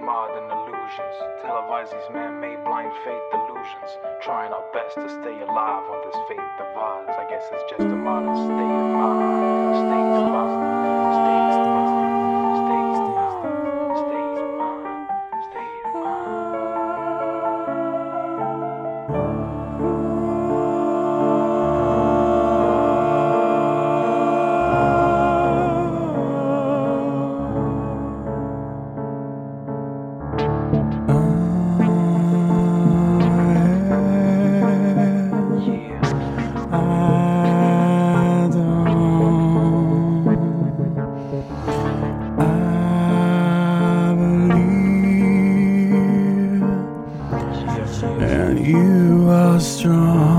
modern illusions, televises man-made blind faith delusions, trying our best to stay alive on this faith divides. I guess it's just a modern state of mind. State of mind. State of mind. State of mind. State of mind. State of mind. And you are strong.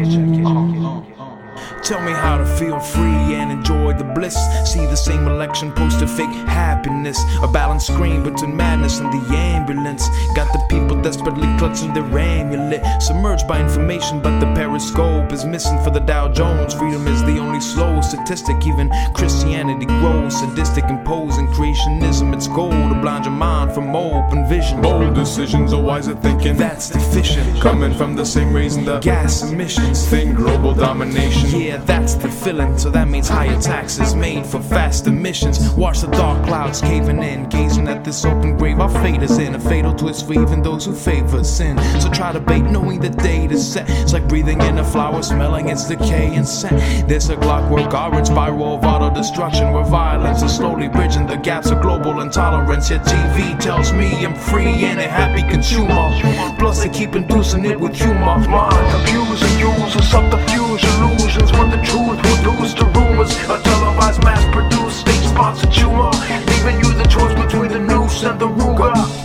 Tell me how to feel free and enjoy the bliss. See the same election poster, fake happiness. A balanced screen between madness and the ambulance. Got the people desperately clutching their amulet. Submerged by information, but the periscope is missing for the Dow Jones. Freedom is the only slow statistic. Even Christianity grows sadistic, imposing creationism. Its goal to blind your mind from open vision. Bold decisions or wiser thinking, That's deficient. coming from the same reason the Gas emissions. think global domination. Yeah, that's the feeling. So that means higher taxes made for fast emissions. Watch the dark clouds caving in, gazing at this open grave. Our fate is in a fatal twist for even those who favor sin. So try to bait knowing the date is set. It's like breathing in a flower, smelling its decay and scent. There's a clockwork orange spiral of auto-destruction, where violence is slowly bridging the gaps of global intolerance. Yet TV tells me I'm free and a happy consumer. Plus they keep inducing it with humor. Mind abusing, use of subterfuge, illusions. When the truth will lose to rumors. A televised, mass-produced, state-sponsored humor, leaving you the choice between the noose and the Ruger.